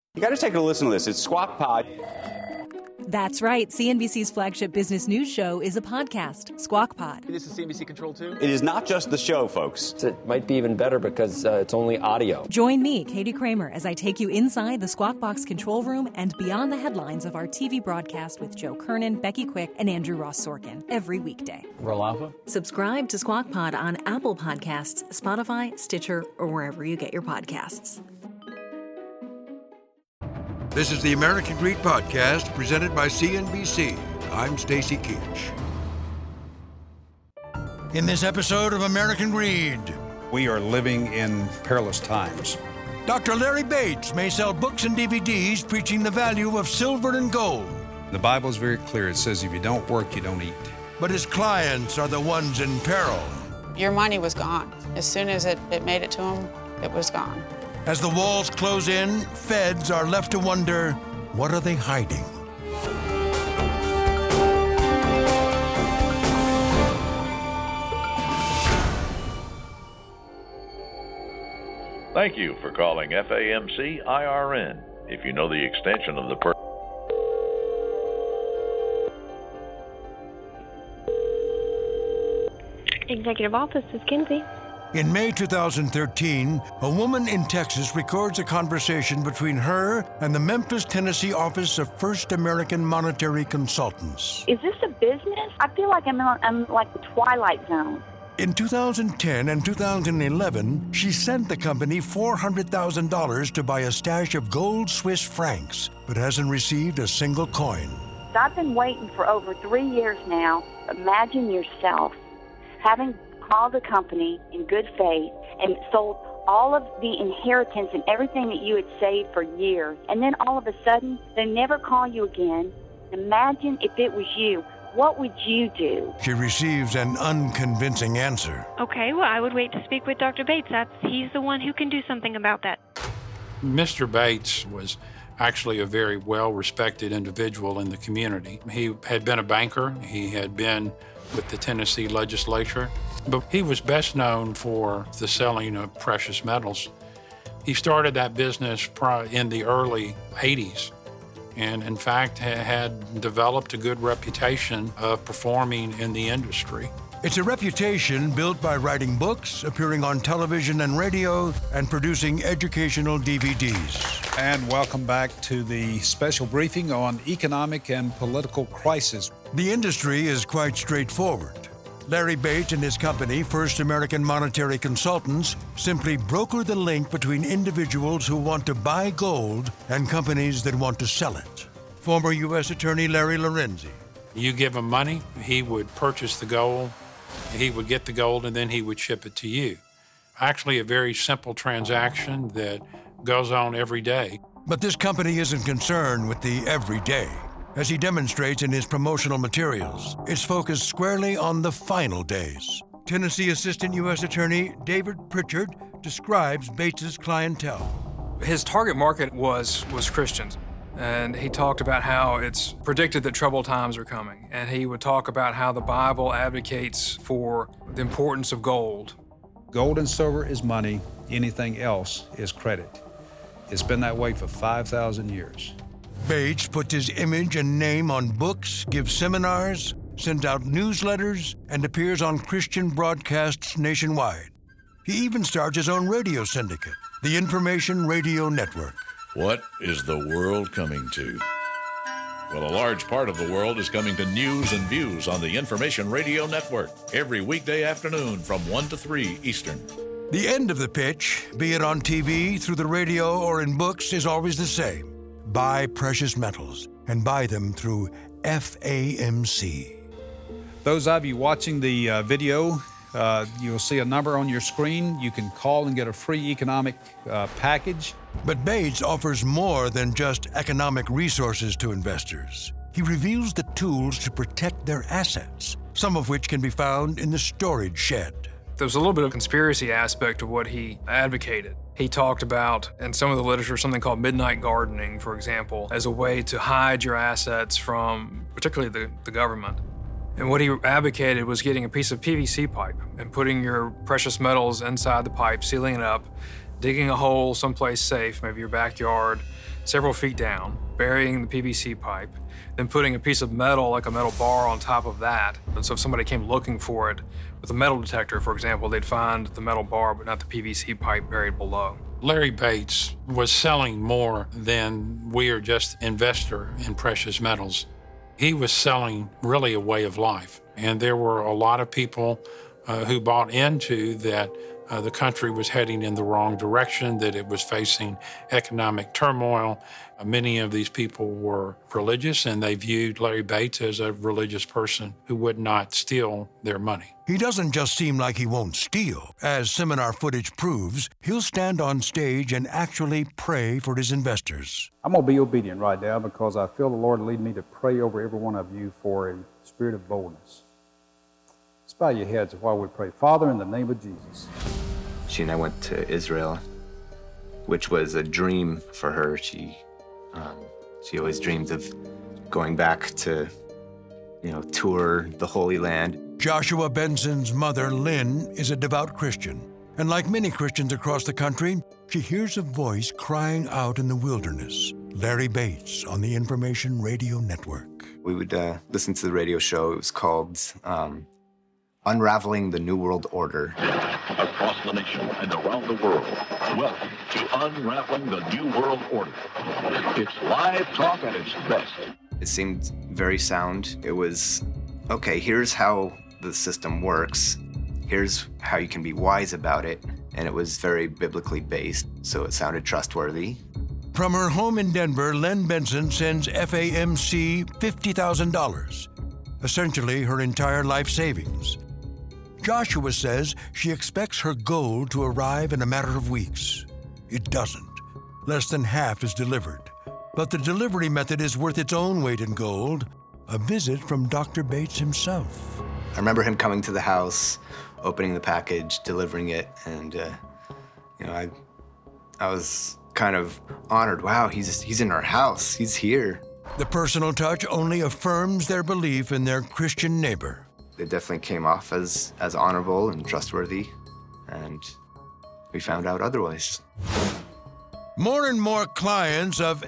You got to take a listen to this. It's Squawk Pod. That's right. CNBC's flagship business news show is a podcast, Squawk Pod. This is CNBC Control 2? It is not just the show, folks. It might be even better because it's only audio. Join me, Katie Kramer, as I take you inside the Squawk Box control room and beyond the headlines of our TV broadcast with Joe Kernan, Becky Quick, and Andrew Ross Sorkin every weekday. Roll Alpha. Subscribe to Squawk Pod on Apple Podcasts, Spotify, Stitcher, or wherever you get your podcasts. This is the American Greed Podcast presented by CNBC. I'm Stacy Keach. In this episode of American Greed, we are living in perilous times. Dr. Larry Bates may sell books and DVDs preaching the value of silver and gold. The Bible is very clear. It says if you don't work, you don't eat. But his clients are the ones in peril. Your money was gone. As soon as it made it to him, it was gone. As the walls close in, feds are left to wonder, what are they hiding? Thank you for calling FAMC IRN. If you know the extension of the person. Executive Office is Kinsey. In May 2013, a woman in Texas records a conversation between her and the Memphis, Tennessee office of First American Monetary Consultants. Is this a business? I feel like I'm like the Twilight Zone. In 2010 and 2011, she sent the company $400,000 to buy a stash of gold Swiss francs, but hasn't received a single coin. I've been waiting for over 3 years now. Imagine yourself having called the company in good faith and sold all of the inheritance and everything that you had saved for years, and then all of a sudden they never call you again. Imagine if it was you. What would you do? She receives an unconvincing answer. Okay, well, I would wait to speak with Dr. Bates. He's the one who can do something about that. Mr. Bates was actually a very well-respected individual in the community. He had been a banker. He had been with the Tennessee legislature, but he was best known for the selling of precious metals. He started that business in the early 80s, and in fact had developed a good reputation of performing in the industry. It's a reputation built by writing books, appearing on television and radio, and producing educational DVDs. And welcome back to the special briefing on economic and political crisis. The industry is quite straightforward. Larry Bates and his company, First American Monetary Consultants, simply broker the link between individuals who want to buy gold and companies that want to sell it. Former U.S. Attorney Larry Lorenzi. You give him money, he would purchase the gold, he would get the gold, and then he would ship it to you. Actually, a very simple transaction that goes on every day. But this company isn't concerned with the everyday. As he demonstrates in his promotional materials, it's focused squarely on the final days. Tennessee Assistant U.S. Attorney David Pritchard describes Bates's clientele. His target market was Christians. And he talked about how it's predicted that troubled times are coming. And he would talk about how the Bible advocates for the importance of gold. Gold and silver is money. Anything else is credit. It's been that way for 5,000 years. Bates puts his image and name on books, gives seminars, sends out newsletters, and appears on Christian broadcasts nationwide. He even starts his own radio syndicate, the Information Radio Network. What is the world coming to? Well, a large part of the world is coming to News and Views on the Information Radio Network every weekday afternoon from 1 to 3 Eastern. The end of the pitch, be it on TV, through the radio, or in books, is always the same. Buy precious metals and buy them through FAMC. Those of you watching the video, you'll see a number on your screen. You can call and get a free economic package. But Bates offers more than just economic resources to investors. He reveals the tools to protect their assets, some of which can be found in the storage shed. There's a little bit of conspiracy aspect of what he advocated. He talked about, in some of the literature, something called midnight gardening, for example, as a way to hide your assets from particularly the government. And what he advocated was getting a piece of PVC pipe and putting your precious metals inside the pipe, sealing it up, digging a hole someplace safe, maybe your backyard, several feet down, burying the PVC pipe, then putting a piece of metal, like a metal bar, on top of that. And so if somebody came looking for it with a metal detector, for example, they'd find the metal bar but not the PVC pipe buried below. Larry Bates was selling more than we are just investor in precious metals. He was selling really a way of life. And there were a lot of people who bought into that the country was heading in the wrong direction, that it was facing economic turmoil. Many of these people were religious, and they viewed Larry Bates as a religious person who would not steal their money. He doesn't just seem like he won't steal. As seminar footage proves, he'll stand on stage and actually pray for his investors. I'm going to be obedient right now because I feel the Lord lead me to pray over every one of you for a spirit of boldness. Let's bow your heads while we pray. Father, in the name of Jesus. She and I went to Israel, which was a dream for her. She always dreamed of going back to, tour the Holy Land. Joshua Benson's mother, Lynn, is a devout Christian. And like many Christians across the country, she hears a voice crying out in the wilderness. Larry Bates on the Information Radio Network. We would listen to the radio show. It was called Unraveling the New World Order. Across the nation and around the world, welcome to Unraveling the New World Order. It's live talk at its best. It seemed very sound. It was, okay, here's how the system works. Here's how you can be wise about it. And it was very biblically based, so it sounded trustworthy. From her home in Denver, Len Benson sends FAMC $50,000, essentially her entire life savings. Joshua says she expects her gold to arrive in a matter of weeks. It doesn't. Less than half is delivered. But the delivery method is worth its own weight in gold, a visit from Dr. Bates himself. I remember him coming to the house, opening the package, delivering it, and I was kind of honored. Wow, he's in our house. He's here. The personal touch only affirms their belief in their Christian neighbor. It definitely came off as honorable and trustworthy, and we found out otherwise. More and more clients of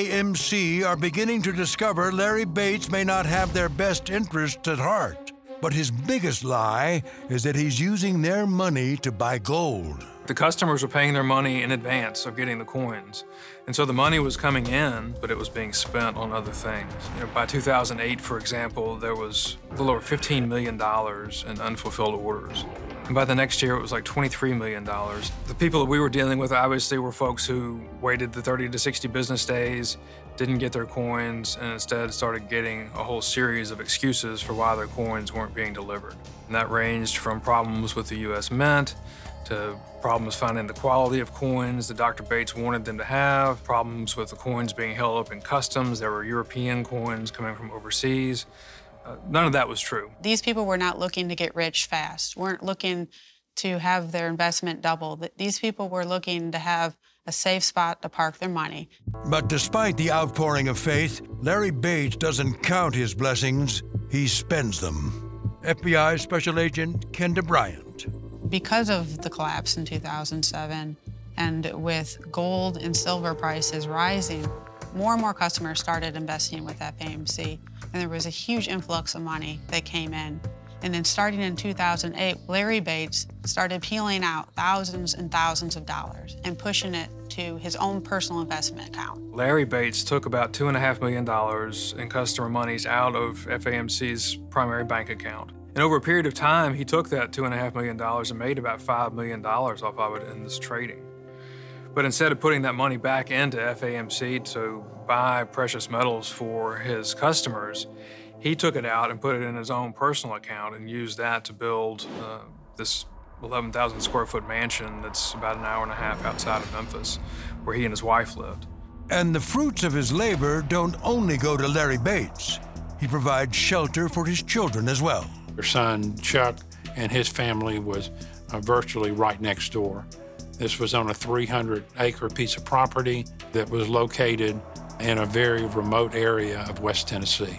FAMC are beginning to discover Larry Bates may not have their best interests at heart. But his biggest lie is that he's using their money to buy gold. The customers were paying their money in advance of getting the coins. And so the money was coming in, but it was being spent on other things. By 2008, for example, there was a little over $15 million in unfulfilled orders. And by the next year, it was like $23 million. The people that we were dealing with obviously were folks who waited the 30 to 60 business days, didn't get their coins, and instead started getting a whole series of excuses for why their coins weren't being delivered. And that ranged from problems with the U.S. Mint to problems finding the quality of coins that Dr. Bates wanted them to have, problems with the coins being held up in customs. There were European coins coming from overseas. None of that was true. These people were not looking to get rich fast, weren't looking to have their investment double. These people were looking to have a safe spot to park their money. But despite the outpouring of faith, Larry Bates doesn't count his blessings, he spends them. FBI Special Agent Kenda Bryant. Because of the collapse in 2007, and with gold and silver prices rising, more and more customers started investing with FAMC, and there was a huge influx of money that came in. And then starting in 2008, Larry Bates started peeling out thousands and thousands of dollars and pushing it to his own personal investment account. Larry Bates took about $2.5 million in customer monies out of FAMC's primary bank account. And over a period of time, he took that $2.5 million and made about $5 million off of it in this trading. But instead of putting that money back into FAMC to buy precious metals for his customers, he took it out and put it in his own personal account and used that to build this 11,000 square foot mansion that's about an hour and a half outside of Memphis, where he and his wife lived. And the fruits of his labor don't only go to Larry Bates. He provides shelter for his children as well. Her son, Chuck, and his family was virtually right next door. This was on a 300-acre piece of property that was located in a very remote area of West Tennessee.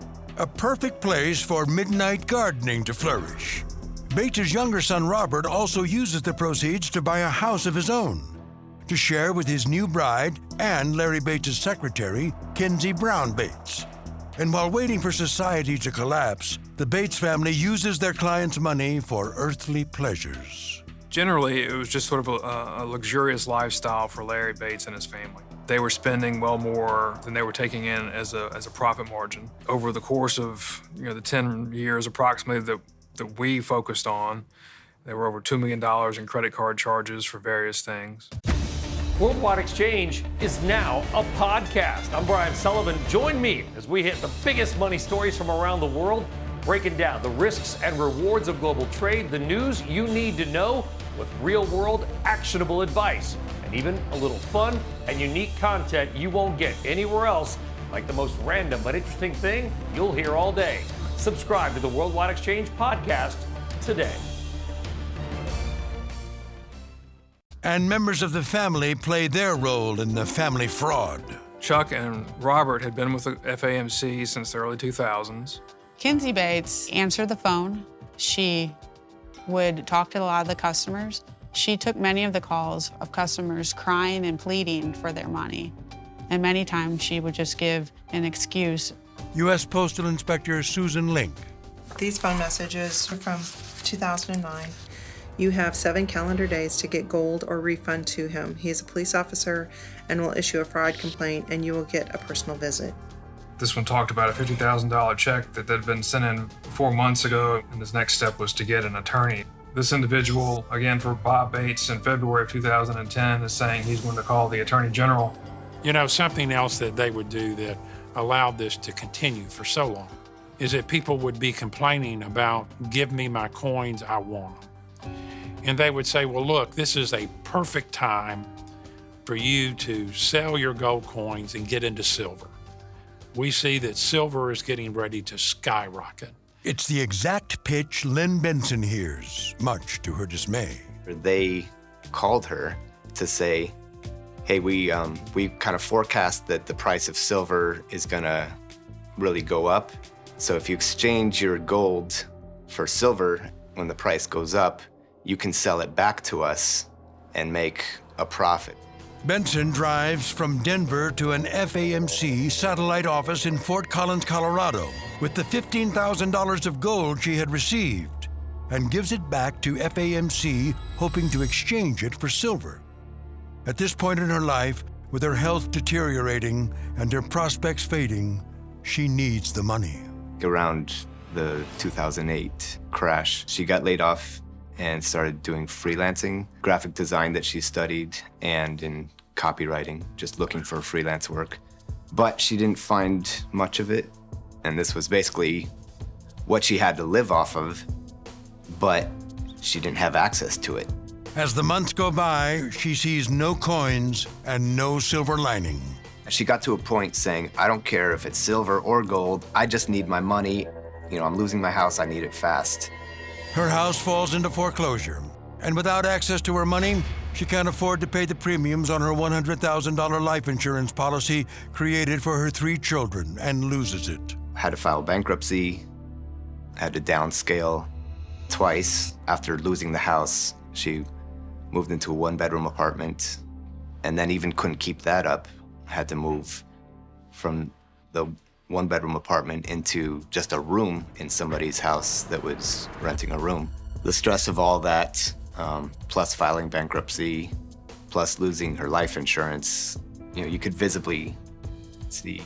A perfect place for midnight gardening to flourish. Bates' younger son, Robert, also uses the proceeds to buy a house of his own. to share with his new bride and Larry Bates' secretary, Kinsey Brown Bates. And while waiting for society to collapse, the Bates family uses their clients' money for earthly pleasures. Generally, it was just sort of a luxurious lifestyle for Larry Bates and his family. They were spending well more than they were taking in as a profit margin. Over the course of the 10 years approximately that we focused on, there were over $2 million in credit card charges for various things. Worldwide Exchange is now a podcast. I'm Brian Sullivan. Join me as we hit the biggest money stories from around the world, breaking down the risks and rewards of global trade, the news you need to know with real-world actionable advice, and even a little fun and unique content you won't get anywhere else, like the most random but interesting thing you'll hear all day. Subscribe to the Worldwide Exchange podcast today. And members of the family played their role in the family fraud. Chuck and Robert had been with the FAMC since the early 2000s. Kinsey Bates answered the phone. She would talk to a lot of the customers. She took many of the calls of customers crying and pleading for their money. And many times she would just give an excuse. U.S. Postal Inspector Susan Link. These phone messages are from 2009. You have 7 calendar days to get gold or refund to him. He is a police officer and will issue a fraud complaint, and you will get a personal visit. This one talked about a $50,000 check that had been sent in 4 months ago, and his next step was to get an attorney. This individual, again for Bob Bates, in February of 2010, is saying he's going to call the Attorney General. You know, something else that they would do that allowed this to continue for so long is that people would be complaining about, give me my coins, I want them. And they would say, well, look, this is a perfect time for you to sell your gold coins and get into silver. We see that silver is getting ready to skyrocket. It's the exact pitch Lynn Benson hears, much to her dismay. They called her to say, hey, we kind of forecast that the price of silver is gonna really go up. So if you exchange your gold for silver when the price goes up, you can sell it back to us and make a profit. Benson drives from Denver to an FAMC satellite office in Fort Collins, Colorado, with the $15,000 of gold she had received, and gives it back to FAMC, hoping to exchange it for silver. At this point in her life, with her health deteriorating and her prospects fading, she needs the money. Around the 2008 crash, she got laid off and started doing freelancing, graphic design that she studied, and in copywriting, just looking for freelance work. But she didn't find much of it, and this was basically what she had to live off of, but she didn't have access to it. As the months go by, she sees no coins and no silver lining. She got to a point saying, I don't care if it's silver or gold, I just need my money. You know, I'm losing my house, I need it fast. Her house falls into foreclosure, and without access to her money, she can't afford to pay the premiums on her $100,000 life insurance policy created for her 3 children, and loses it. Had to file bankruptcy, had to downscale twice. After losing the house, she moved into a 1-bedroom apartment, and then even couldn't keep that up. Had to move from the 1-bedroom apartment into just a room in somebody's house that was renting a room. The stress of all that, plus filing bankruptcy, plus losing her life insurance, you could visibly see,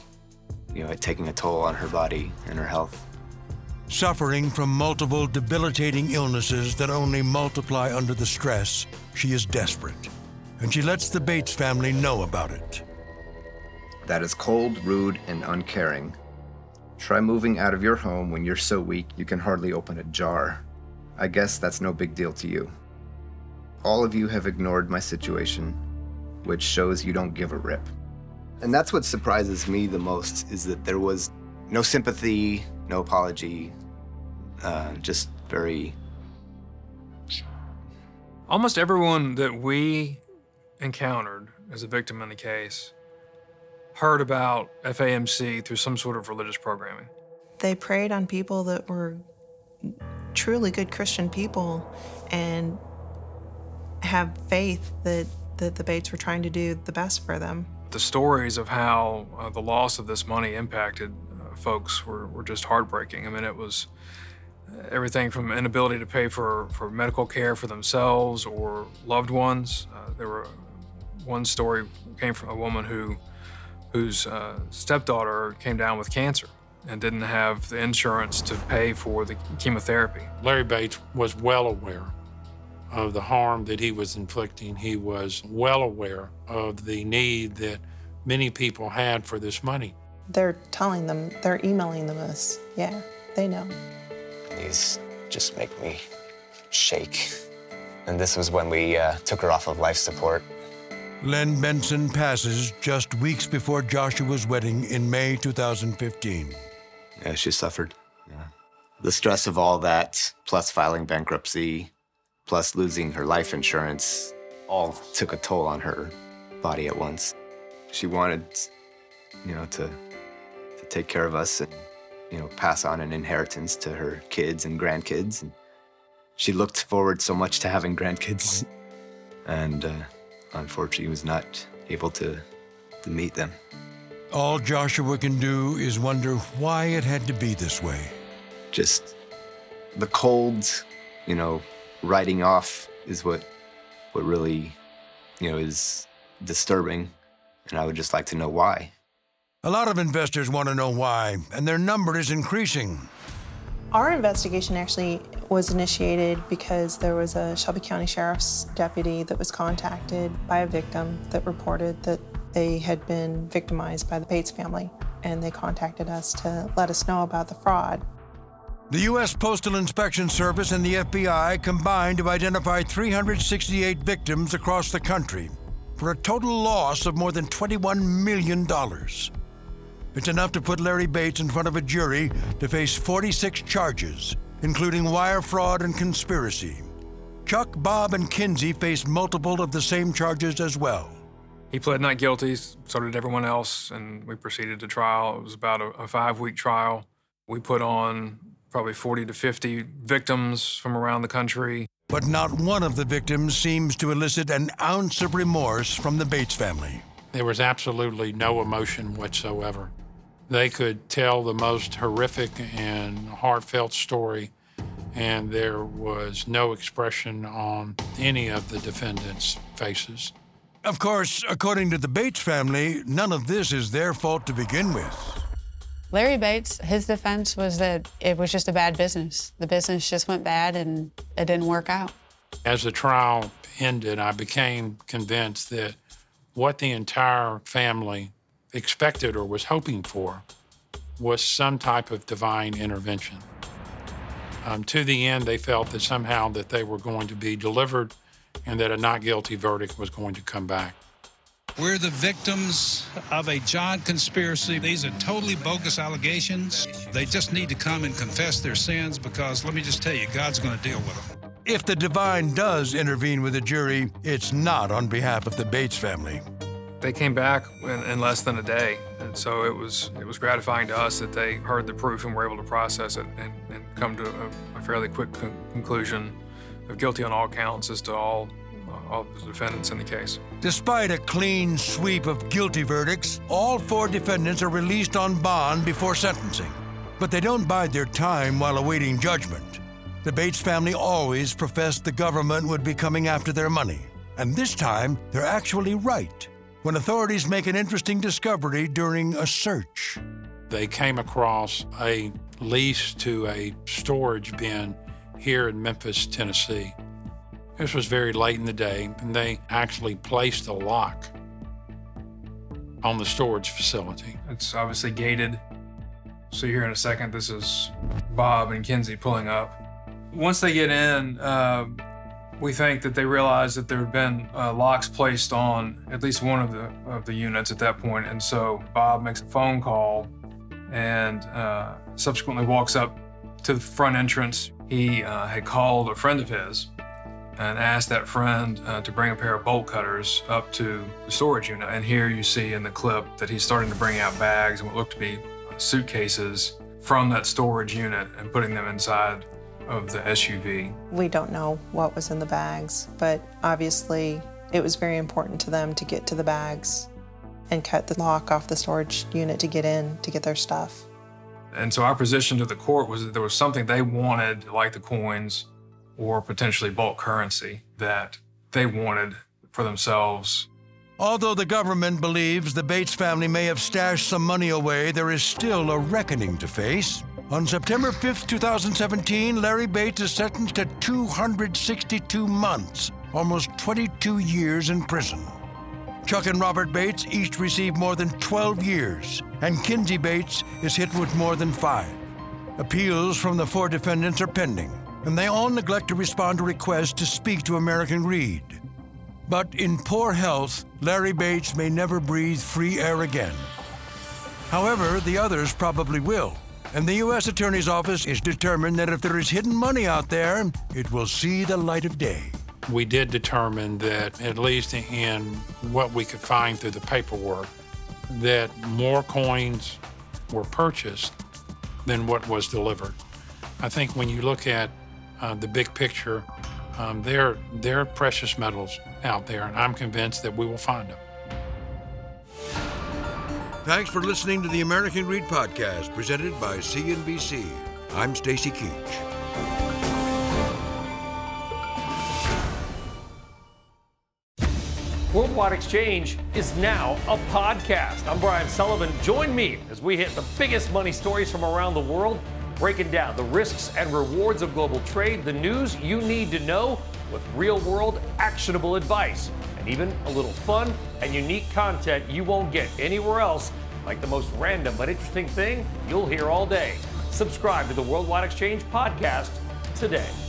it taking a toll on her body and her health. Suffering from multiple debilitating illnesses that only multiply under the stress, she is desperate, and she lets the Bates family know about it. That is cold, rude, and uncaring. Try moving out of your home when you're so weak you can hardly open a jar. I guess that's no big deal to you. All of you have ignored my situation, which shows you don't give a rip. And that's what surprises me the most, is that there was no sympathy, no apology, just very... Almost everyone that we encountered as a victim in the case heard about FAMC through some sort of religious programming. They preyed on people that were truly good Christian people and have faith that that the Bates were trying to do the best for them. The stories of how the loss of this money impacted folks were just heartbreaking. I mean, it was everything from inability to pay for medical care for themselves or loved ones. One story came from a woman whose stepdaughter came down with cancer and didn't have the insurance to pay for the chemotherapy. Larry Bates was well aware of the harm that he was inflicting. He was well aware of the need that many people had for this money. They're telling them, they're emailing them us. Yeah, they know. These just make me shake. And this was when we took her off of life support. Len Benson passes just weeks before Joshua's wedding in May 2015. Yeah, she suffered. Yeah. The stress of all that, plus filing bankruptcy, plus losing her life insurance, all took a toll on her body at once. She wanted, to take care of us and, pass on an inheritance to her kids and grandkids. And she looked forward so much to having grandkids, and unfortunately was not able to meet them. All Joshua can do is wonder why it had to be this way. Just the cold, writing off is what really, is disturbing, and I would just like to know why. A lot of investors want to know why, and their number is increasing. Our investigation actually was initiated because there was a Shelby County Sheriff's deputy that was contacted by a victim that reported that they had been victimized by the Bates family, and they contacted us to let us know about the fraud. The U.S. Postal Inspection Service and the FBI combined to identify 368 victims across the country for a total loss of more than $21 million. It's enough to put Larry Bates in front of a jury to face 46 charges, including wire fraud and conspiracy. Chuck, Bob, and Kinsey face multiple of the same charges as well. He pled not guilty, so did everyone else, and we proceeded to trial. It was about a 5-week trial. We put on probably 40 to 50 victims from around the country. But not one of the victims seems to elicit an ounce of remorse from the Bates family. There was absolutely no emotion whatsoever. They could tell the most horrific and heartfelt story, and there was no expression on any of the defendants' faces. Of course, according to the Bates family, none of this is their fault to begin with. Larry Bates, his defense was that it was just a bad business. The business just went bad and it didn't work out. As the trial ended, I became convinced that what the entire family expected or was hoping for was some type of divine intervention. To the end, they felt that somehow that they were going to be delivered and that a not guilty verdict was going to come back. We're the victims of a John conspiracy. These are totally bogus allegations. They just need to come and confess their sins because, let me just tell you, God's going to deal with them. If the divine does intervene with a jury, it's not on behalf of the Bates family. They came back in less than a day, and so it was gratifying to us that they heard the proof and were able to process it and come to a fairly quick conclusion of guilty on all counts as to all the defendants in the case. Despite a clean sweep of guilty verdicts, all 4 defendants are released on bond before sentencing. But they don't bide their time while awaiting judgment. The Bates family always professed the government would be coming after their money. And this time, they're actually right when authorities make an interesting discovery during a search. They came across a lease to a storage bin here in Memphis, Tennessee. This was very late in the day, and they actually placed a lock on the storage facility. It's obviously gated. So here in a second, this is Bob and Kinsey pulling up. Once they get in, we think that they realized that there had been locks placed on at least one of the units at that point, and so Bob makes a phone call and subsequently walks up to the front entrance. He had called a friend of his and asked that friend to bring a pair of bolt cutters up to the storage unit. And here you see in the clip that he's starting to bring out bags and what looked to be suitcases from that storage unit and putting them inside of the SUV. We don't know what was in the bags, but obviously It was very important to them to get to the bags and cut the lock off the storage unit to get in, to get their stuff. And so our position to the court was that there was something they wanted, like the coins or potentially bulk currency, that they wanted for themselves. Although the government believes the Bates family may have stashed some money away, there is still a reckoning to face. On September 5th, 2017, Larry Bates is sentenced to 262 months, almost 22 years in prison. Chuck and Robert Bates each received more than 12 years, and Kinsey Bates is hit with more than 5. Appeals from the 4 defendants are pending, and they all neglect to respond to requests to speak to American Greed. But in poor health, Larry Bates may never breathe free air again. However, the others probably will, and the U.S. Attorney's Office is determined that if there is hidden money out there, it will see the light of day. We did determine that, at least in what we could find through the paperwork, that more coins were purchased than what was delivered. I think when you look at the big picture, there are precious metals out there, and I'm convinced that we will find them. Thanks for listening to the American Greed Podcast, presented by CNBC. I'm Stacy Keach. Worldwide Exchange is now a podcast. I'm Brian Sullivan. Join me as we hit the biggest money stories from around the world, breaking down the risks and rewards of global trade, the news you need to know with real-world actionable advice, and even a little fun and unique content you won't get anywhere else, like the most random but interesting thing you'll hear all day. Subscribe to the Worldwide Exchange podcast today.